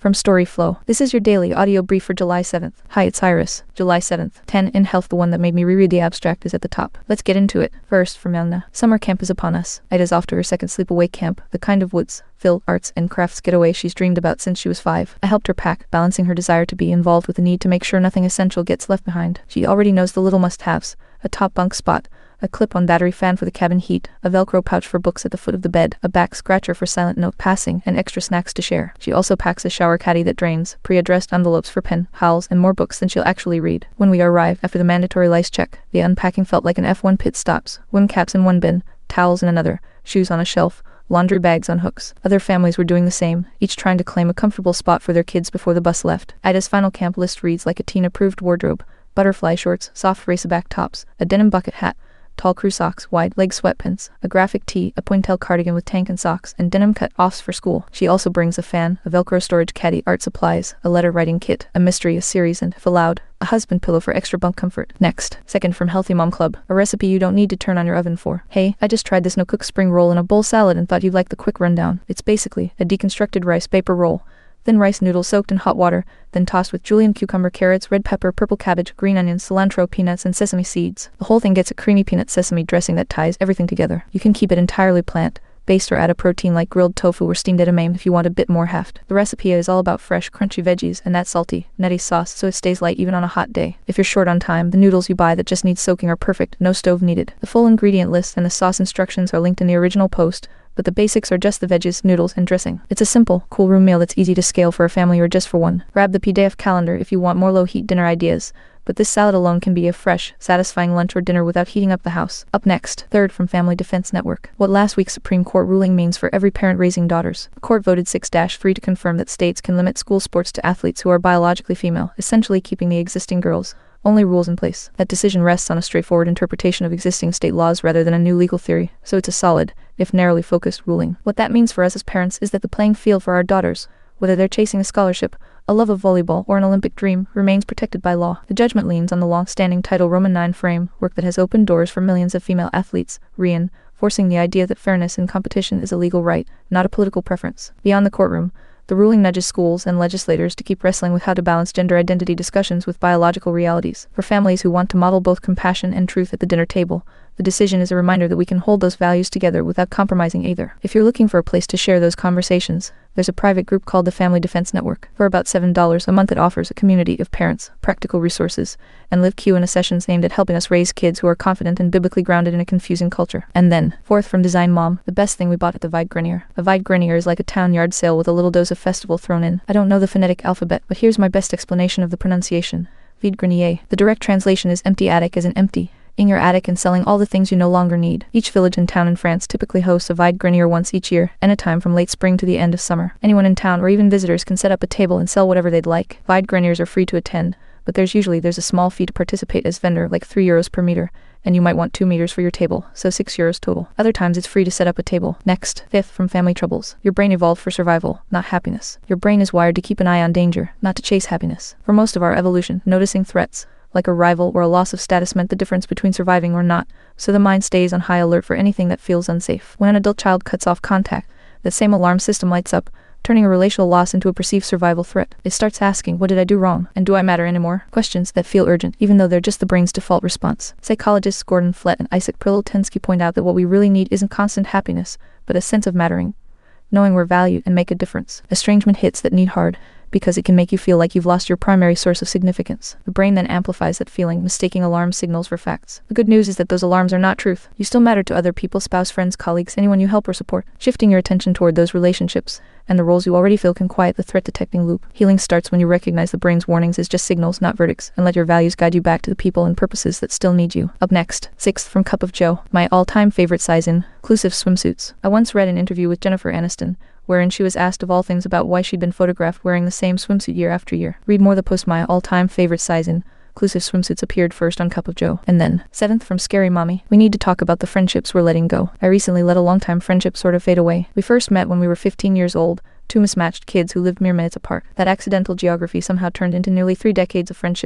From Storyflow. This is your daily audio brief for July 7th. Hi, it's Iris. July 7th. 10 in health. The one that made me reread the abstract is at the top. Let's get into it. First, from Elna. Summer camp is upon us. Ida's off to her second sleepaway camp, the kind of woods, filled arts and crafts getaway she's dreamed about since she was 5. I helped her pack, balancing her desire to be involved with the need to make sure nothing essential gets left behind. She already knows the little must-haves: a top bunk spot, a clip-on battery fan for the cabin heat, a Velcro pouch for books at the foot of the bed, a back scratcher for silent note passing, and extra snacks to share. She also packs a shower caddy that drains, pre-addressed envelopes for pen, pals, and more books than she'll actually read. When we arrive, after the mandatory lice check, the unpacking felt like an F1 pit stops. Swim caps in one bin, towels in another, shoes on a shelf, laundry bags on hooks. Other families were doing the same, each trying to claim a comfortable spot for their kids before the bus left. Ida's final camp list reads like a teen-approved wardrobe: butterfly shorts, soft racerback tops, a denim bucket hat, tall crew socks, wide-leg sweatpants, a graphic tee, a pointel cardigan with tank and socks, and denim cut-offs for school. She also brings a fan, a Velcro storage caddy, art supplies, a letter-writing kit, a mystery, a series, and, if allowed, a husband pillow for extra bunk comfort. Next, second from Healthy Mom Club, a recipe you don't need to turn on your oven for. Hey, I just tried this no-cook spring roll in a bowl salad and thought you'd like the quick rundown. It's basically a deconstructed rice paper roll. Thin rice noodles soaked in hot water, then tossed with julienne cucumber, carrots, red pepper, purple cabbage, green onions, cilantro, peanuts, and sesame seeds. The whole thing gets a creamy peanut sesame dressing that ties everything together. You can keep it entirely plant-based or add a protein like grilled tofu or steamed edamame if you want a bit more heft. The recipe is all about fresh, crunchy veggies and that salty, nutty sauce so it stays light even on a hot day. If you're short on time, the noodles you buy that just need soaking are perfect, no stove needed. The full ingredient list and the sauce instructions are linked in the original post, but the basics are just the veggies, noodles, and dressing. It's a simple, cool room meal that's easy to scale for a family or just for one. Grab the PDF calendar if you want more low-heat dinner ideas, but this salad alone can be a fresh, satisfying lunch or dinner without heating up the house. Up next, third from Family Defense Network. What last week's Supreme Court ruling means for every parent raising daughters. The court voted 6-3 to confirm that states can limit school sports to athletes who are biologically female, essentially keeping the existing girls' only rules in place. That decision rests on a straightforward interpretation of existing state laws rather than a new legal theory, so it's a solid, if narrowly focused, ruling. What that means for us as parents is that the playing field for our daughters, whether they're chasing a scholarship, a love of volleyball, or an Olympic dream, remains protected by law. The judgment leans on the long-standing Title Roman IX framework that has opened doors for millions of female athletes, reinforcing the idea that fairness in competition is a legal right, not a political preference. Beyond the courtroom, the ruling nudges schools and legislators to keep wrestling with how to balance gender identity discussions with biological realities. For families who want to model both compassion and truth at the dinner table, the decision is a reminder that we can hold those values together without compromising either. If you're looking for a place to share those conversations, there's a private group called the Family Defense Network. For about $7 a month, it offers a community of parents, practical resources, and live Q&A sessions aimed at helping us raise kids who are confident and biblically grounded in a confusing culture. And then, fourth from Design Mom, the best thing we bought at the Vide Grenier. A Vide Grenier is like a town yard sale with a little dose of festival thrown in. I don't know the phonetic alphabet, but here's my best explanation of the pronunciation. Vide Grenier. The direct translation is empty attic, as in empty in your attic and selling all the things you no longer need. Each village and town in France typically hosts a Vide Grenier once each year, anytime from late spring to the end of summer. Anyone in town or even visitors can set up a table and sell whatever they'd like. Vide Greniers are free to attend, but there's a small fee to participate as vendor, like €3 per meter, and you might want 2 meters for your table, so €6 total. Other times it's free to set up a table. Next, fifth from Family Troubles. Your brain evolved for survival, not happiness. Your brain is wired to keep an eye on danger, not to chase happiness. For most of our evolution, noticing threats, like a rival or a loss of status, meant the difference between surviving or not, so the mind stays on high alert for anything that feels unsafe. When an adult child cuts off contact, that same alarm system lights up, turning a relational loss into a perceived survival threat. It starts asking, what did I do wrong? And do I matter anymore? Questions that feel urgent, even though they're just the brain's default response. Psychologists Gordon Flett and Isaac Prilotensky point out that what we really need isn't constant happiness, but a sense of mattering, knowing we're valued and make a difference. Estrangement hits that need hard, because it can make you feel like you've lost your primary source of significance. The brain then amplifies that feeling, mistaking alarm signals for facts. The good news is that those alarms are not truth. You still matter to other people, spouse, friends, colleagues, anyone you help or support. Shifting your attention toward those relationships and the roles you already fill can quiet the threat-detecting loop. Healing starts when you recognize the brain's warnings as just signals, not verdicts, and let your values guide you back to the people and purposes that still need you. Up next, sixth from Cup of Joe, my all-time favorite size in inclusive swimsuits. I once read an interview with Jennifer Aniston, wherein she was asked of all things about why she'd been photographed wearing the same swimsuit year after year. Read more. The post, my all-time favorite size in inclusive swimsuits, appeared first on Cup of Joe. And then, seventh from Scary Mommy, we need to talk about the friendships we're letting go. I recently let a longtime friendship sort of fade away. We first met when we were 15 years old, two mismatched kids who lived mere minutes apart. That accidental geography somehow turned into nearly 3 decades of friendship,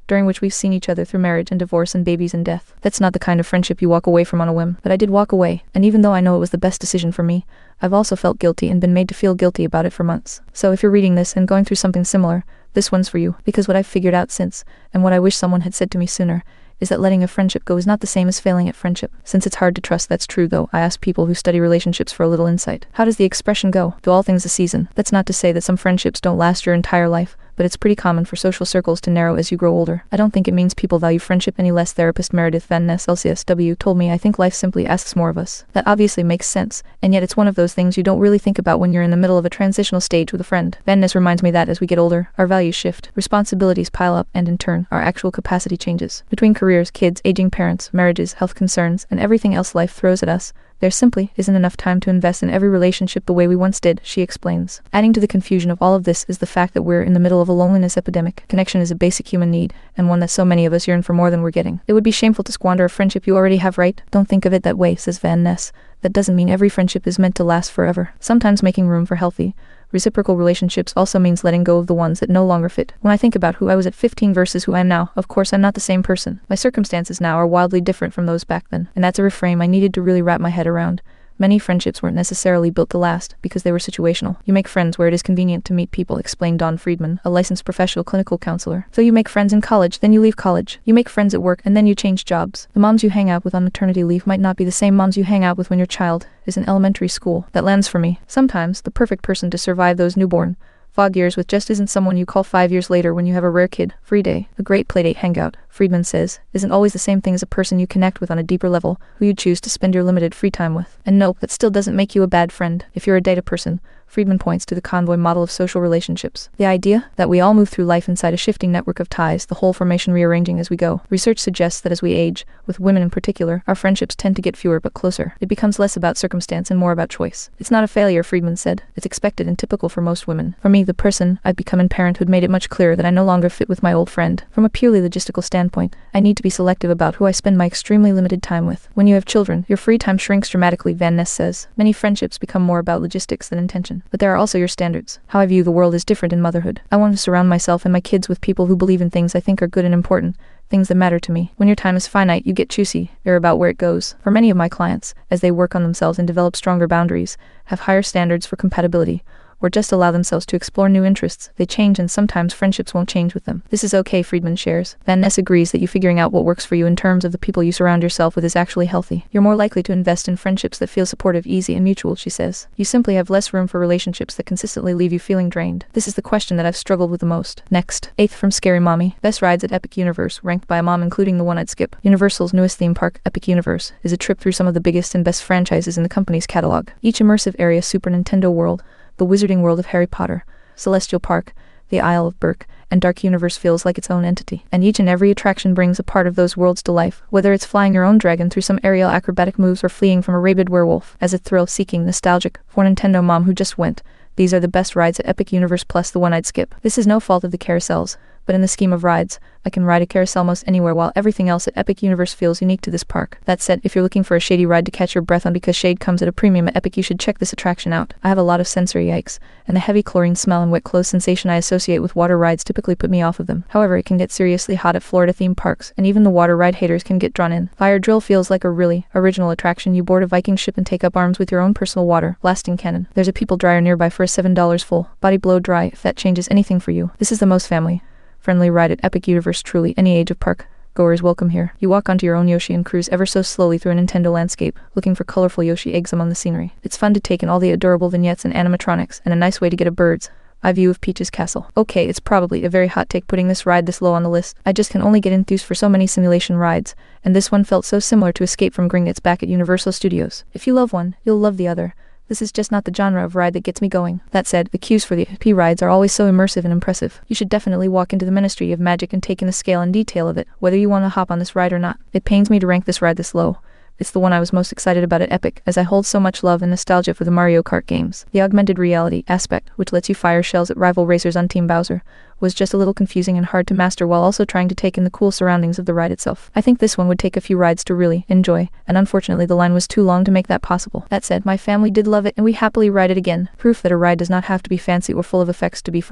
during which we've seen each other through marriage and divorce and babies and death. That's not the kind of friendship you walk away from on a whim. But I did walk away, and even though I know it was the best decision for me, I've also felt guilty and been made to feel guilty about it for months. So if you're reading this and going through something similar, this one's for you, because what I've figured out since, and what I wish someone had said to me sooner, is that letting a friendship go is not the same as failing at friendship. Since it's hard to trust that's true though, I asked people who study relationships for a little insight. How does the expression go? To all things a season. That's not to say that some friendships don't last your entire life, but it's pretty common for social circles to narrow as you grow older. I don't think it means people value friendship any less. Therapist Meredith Van Ness LCSW told me, I think life simply asks more of us. That obviously makes sense, and yet it's one of those things you don't really think about when you're in the middle of a transitional stage with a friend. Van Ness reminds me that as we get older, our values shift, responsibilities pile up, and in turn, our actual capacity changes. Between careers, kids, aging parents, marriages, health concerns, and everything else life throws at us, there simply isn't enough time to invest in every relationship the way we once did, she explains. Adding to the confusion of all of this is the fact that we're in the middle of a loneliness epidemic. Connection is a basic human need, and one that so many of us yearn for more than we're getting. It would be shameful to squander a friendship you already have, right? Don't think of it that way, says Van Ness. That doesn't mean every friendship is meant to last forever. Sometimes making room for healthy, reciprocal relationships also means letting go of the ones that no longer fit. When I think about who I was at 15 versus who I am now, of course I'm not the same person. My circumstances now are wildly different from those back then, and that's a reframe I needed to really wrap my head around. Many friendships weren't necessarily built to last, because they were situational. You make friends where it is convenient to meet people, explained Dawn Friedman, a licensed professional clinical counselor. So you make friends in college, then you leave college. You make friends at work, and then you change jobs. The moms you hang out with on maternity leave might not be the same moms you hang out with when your child is in elementary school. That lands for me. Sometimes, the perfect person to survive those newborn fog years with just isn't someone you call 5 years later when you have a rare kid free day. A great playdate hangout, Friedman says, isn't always the same thing as a person you connect with on a deeper level, who you choose to spend your limited free time with. And no, that still doesn't make you a bad friend. If you're a data person, Friedman points to the convoy model of social relationships. The idea that we all move through life inside a shifting network of ties, the whole formation rearranging as we go. Research suggests that as we age, with women in particular, our friendships tend to get fewer but closer. It becomes less about circumstance and more about choice. It's not a failure, Friedman said. It's expected and typical for most women. For me, the person I've become in parenthood made it much clearer that I no longer fit with my old friend. From a purely logistical standpoint, I need to be selective about who I spend my extremely limited time with. When you have children, your free time shrinks dramatically, Van Ness says. Many friendships become more about logistics than intention. But there are also your standards. How I view the world is different in motherhood. I want to surround myself and my kids with people who believe in things I think are good and important, things that matter to me. When your time is finite, you get choosy. You're about where it goes. For many of my clients, as they work on themselves and develop stronger boundaries, have higher standards for compatibility, or just allow themselves to explore new interests, they change, and sometimes friendships won't change with them. This is okay, Friedman shares. Van Ness agrees that you figuring out what works for you in terms of the people you surround yourself with is actually healthy. You're more likely to invest in friendships that feel supportive, easy, and mutual, she says. You simply have less room for relationships that consistently leave you feeling drained. This is the question that I've struggled with the most. Next, 8th from Scary Mommy. Best rides at Epic Universe, ranked by a mom including the one I'd skip. Universal's newest theme park, Epic Universe, is a trip through some of the biggest and best franchises in the company's catalog. Each immersive area, Super Nintendo World, the Wizarding World of Harry Potter, Celestial Park, the Isle of Berk, and Dark Universe feels like its own entity. And each and every attraction brings a part of those worlds to life, whether it's flying your own dragon through some aerial acrobatic moves or fleeing from a rabid werewolf. As a thrill-seeking, nostalgic, for Nintendo mom who just went, these are the best rides at Epic Universe plus the one I'd skip. This is no fault of the carousels, but in the scheme of rides, I can ride a carousel most anywhere while everything else at Epic Universe feels unique to this park. That said, if you're looking for a shady ride to catch your breath on because shade comes at a premium at Epic, you should check this attraction out. I have a lot of sensory yikes, and the heavy chlorine smell and wet clothes sensation I associate with water rides typically put me off of them. However, it can get seriously hot at Florida theme parks, and even the water ride haters can get drawn in. Fire Drill feels like a really original attraction. You board a Viking ship and take up arms with your own personal water blasting cannon. There's a people dryer nearby for a $7 full body blow dry, if that changes anything for you. This is the most family-friendly ride at Epic Universe. Truly, any age of park goers welcome here. You walk onto your own Yoshi and cruise ever so slowly through a Nintendo landscape, looking for colorful Yoshi eggs among the scenery. It's fun to take in all the adorable vignettes and animatronics, and a nice way to get a bird's eye view of Peach's castle. Okay, it's probably a very hot take putting this ride this low on the list. I just can only get enthused for so many simulation rides, and this one felt so similar to Escape from Gringotts back at Universal Studios. If you love one, you'll love the other. This is just not the genre of ride that gets me going. That said, the queues for the EP rides are always so immersive and impressive. You should definitely walk into the Ministry of Magic and take in the scale and detail of it, whether you want to hop on this ride or not. It pains me to rank this ride this low. It's the one I was most excited about at Epic, as I hold so much love and nostalgia for the Mario Kart games. The augmented reality aspect, which lets you fire shells at rival racers on Team Bowser, was just a little confusing and hard to master while also trying to take in the cool surroundings of the ride itself. I think this one would take a few rides to really enjoy, and unfortunately the line was too long to make that possible. That said, my family did love it and we happily ride it again, proof that a ride does not have to be fancy or full of effects to be fun.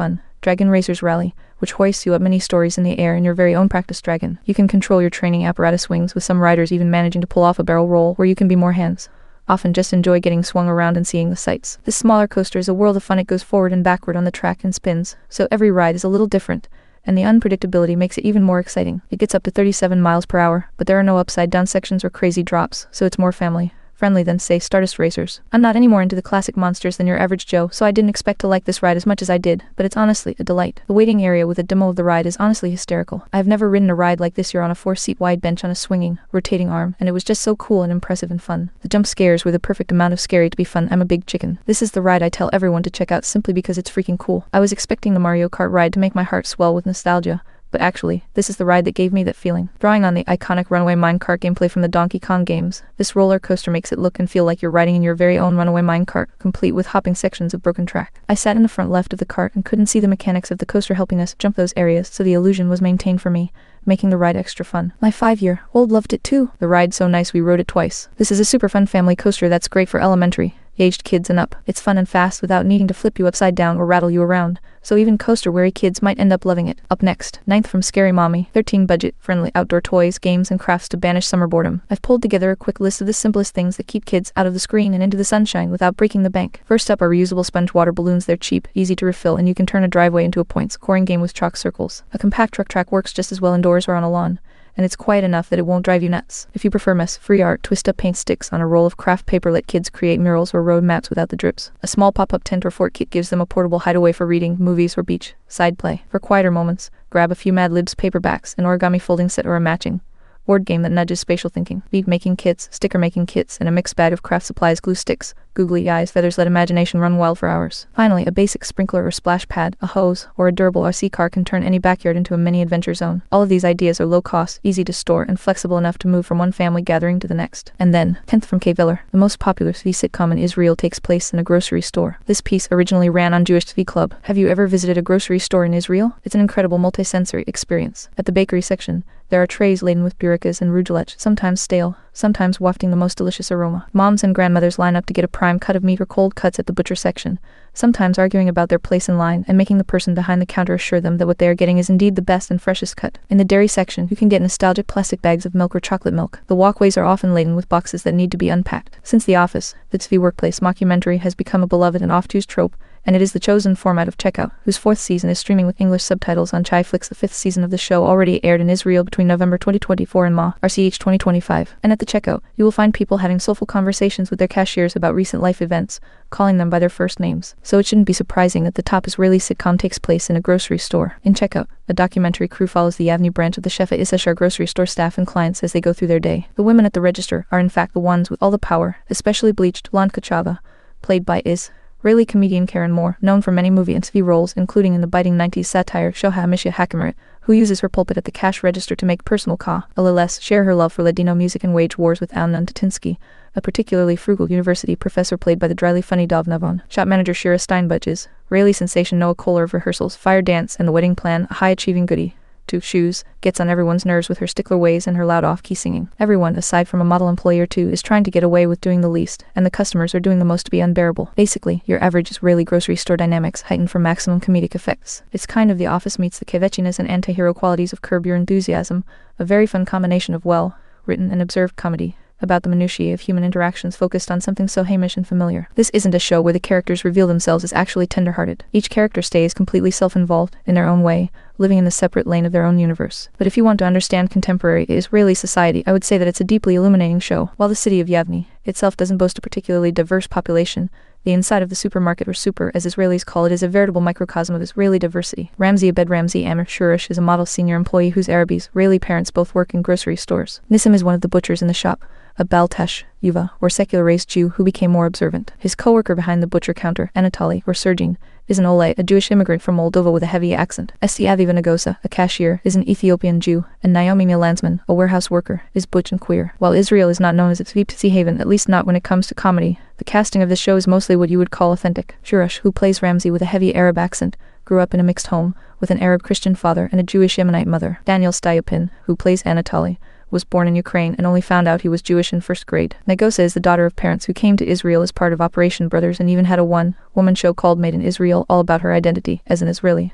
Dragon Racers Rally, which hoists you up many stories in the air in your very own practice dragon. You can control your training apparatus wings, with some riders even managing to pull off a barrel roll where you can be more hands. Often just enjoy getting swung around and seeing the sights. This smaller coaster is a world of fun. It goes forward and backward on the track and spins, so every ride is a little different, and the unpredictability makes it even more exciting. It gets up to 37 miles per hour, but there are no upside-down sections or crazy drops, so it's more family-friendly than, say, Stardust Racers. I'm not any more into the classic monsters than your average Joe, so I didn't expect to like this ride as much as I did, but it's honestly a delight. The waiting area with a demo of the ride is honestly hysterical. I have never ridden a ride like this. You're on a 4-seat wide bench on a swinging, rotating arm, and it was just so cool and impressive and fun. The jump scares were the perfect amount of scary to be fun. I'm a big chicken. This is the ride I tell everyone to check out simply because it's freaking cool. I was expecting the Mario Kart ride to make my heart swell with nostalgia, but actually, this is the ride that gave me that feeling. Drawing on the iconic Runaway Minecart gameplay from the Donkey Kong games, this roller coaster makes it look and feel like you're riding in your very own Runaway Minecart, complete with hopping sections of broken track. I sat in the front left of the cart and couldn't see the mechanics of the coaster helping us jump those areas, so the illusion was maintained for me, making the ride extra fun. My 5-year-old loved it too. The ride's so nice we rode it twice. This is a super fun family coaster that's great for elementary-aged kids and up. It's fun and fast without needing to flip you upside down or rattle you around, so even coaster-weary kids might end up loving it. Up next, 9th from Scary Mommy, 13 budget-friendly outdoor toys, games, and crafts to banish summer boredom. I've pulled together a quick list of the simplest things that keep kids out of the screen and into the sunshine without breaking the bank. First up are reusable sponge water balloons. They're cheap, easy to refill, and you can turn a driveway into a points-scoring game with chalk circles. A compact truck track works just as well indoors or on a lawn, and it's quiet enough that it won't drive you nuts. If you prefer mess-free art, twist up paint sticks on a roll of craft paper. Let kids create murals or road maps without the drips. A small pop-up tent or fort kit gives them a portable hideaway for reading, movies, or beach side play. For quieter moments, grab a few Mad Libs paperbacks, an origami folding set, or a matching board game that nudges spatial thinking. Bead-making kits, sticker-making kits, and a mixed bag of craft supplies, glue sticks, googly eyes, feathers. Let imagination run wild for hours. Finally, a basic sprinkler or splash pad, a hose, or a durable RC car can turn any backyard into a mini adventure zone. All of these ideas are low cost, easy to store, and flexible enough to move from one family gathering to the next. And then, 10th from Kay Viller, the most popular TV sitcom in Israel takes place in a grocery store. This piece originally ran on Jewish TV Club. Have you ever visited a grocery store in Israel? It's an incredible multi-sensory experience. At the bakery section, there are trays laden with burikas and rougelets, sometimes stale, sometimes wafting the most delicious aroma. Moms and grandmothers line up to get a prime cut of meat or cold cuts at the butcher section, sometimes arguing about their place in line and making the person behind the counter assure them that what they are getting is indeed the best and freshest cut. In the dairy section, you can get nostalgic plastic bags of milk or chocolate milk. The walkways are often laden with boxes that need to be unpacked. Since The Office, the TV workplace mockumentary has become a beloved and oft-used trope, and it is the chosen format of checkout, whose 4th season is streaming with English subtitles on Chai Flix. The 5th season of the show already aired in Israel between November 2024 and RCH 2025. And at the checkout, you will find people having soulful conversations with their cashiers about recent life events, calling them by their first names. So it shouldn't be surprising that the top Israeli sitcom takes place in a grocery store. In Checkout, a documentary crew follows the Avni branch of the Shefa Issachar grocery store staff and clients as they go through their day. The women at the register are in fact the ones with all the power, especially bleached blonde Kachava, played by Israeli comedian Karen Moore, known for many movie and TV roles, including in the biting 90s satire show Hamisha Hakamerit, who uses her pulpit at the cash register to make personal LLS share her love for Ladino music and wage wars with Amnon Tatinsky, a particularly frugal university professor played by the dryly funny Dov Navon. Shop manager Shira Steinbudge is Israeli sensation Noah Kohler of Rehearsals, Fire Dance, and The Wedding Plan, a high-achieving goody two-shoes, gets on everyone's nerves with her stickler ways and her loud off-key singing. Everyone, aside from a model employee or two, is trying to get away with doing the least, and the customers are doing the most to be unbearable. Basically, your average Israeli grocery store dynamics heightened for maximum comedic effects. It's kind of The Office meets the kvetchiness and anti-hero qualities of Curb Your Enthusiasm, a very fun combination of well-written and observed comedy about the minutiae of human interactions focused on something so Hamish and familiar. This isn't a show where the characters reveal themselves as actually tender-hearted. Each character stays completely self-involved, in their own way, living in the separate lane of their own universe. But if you want to understand contemporary Israeli society, I would say that it's a deeply illuminating show. While the city of Yavne itself doesn't boast a particularly diverse population, the inside of the supermarket, or super as Israelis call it, is a veritable microcosm of Israeli diversity. Ramzi Abed Ramzi Amir Shurish is a model senior employee whose Arabis, Israeli parents both work in grocery stores. Nissim is one of the butchers in the shop, a Baltash, Yuva, or secular-raised Jew who became more observant. His co-worker behind the butcher counter, Anatoly, or Sergin, is an Ole, a Jewish immigrant from Moldova with a heavy accent. Esti Aviva Nagosa, a cashier, is an Ethiopian Jew, and Naomi Milansman, a warehouse worker, is butch and queer. While Israel is not known as its Viptzi haven, at least not when it comes to comedy, the casting of this show is mostly what you would call authentic. Shurash, who plays Ramzi with a heavy Arab accent, grew up in a mixed home, with an Arab Christian father and a Jewish Yemenite mother. Daniel Styopin, who plays Anatoly, was born in Ukraine and only found out he was Jewish in first grade. Nagosa is the daughter of parents who came to Israel as part of Operation Brothers and even had a one-woman show called Made in Israel, all about her identity as an Israeli.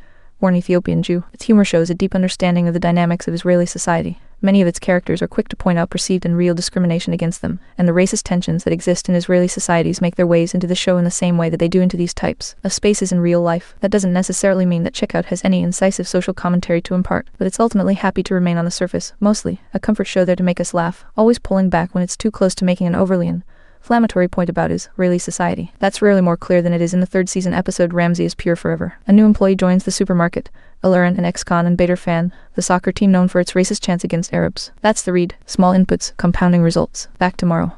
born Ethiopian Jew. Its humor shows a deep understanding of the dynamics of Israeli society. Many of its characters are quick to point out perceived and real discrimination against them, and the racist tensions that exist in Israeli societies make their ways into the show in the same way that they do into these types of spaces in real life. That doesn't necessarily mean that Checkout has any incisive social commentary to impart, but it's ultimately happy to remain on the surface, mostly a comfort show there to make us laugh, always pulling back when it's too close to making an overly inflammatory point about Israeli society. That's rarely more clear than it is in the third season episode Ramsey is Pure Forever. A new employee joins the supermarket, Aluran, an ex-con and Bader fan, the soccer team known for its racist chants against Arabs. That's the read. Small inputs, compounding results. Back tomorrow.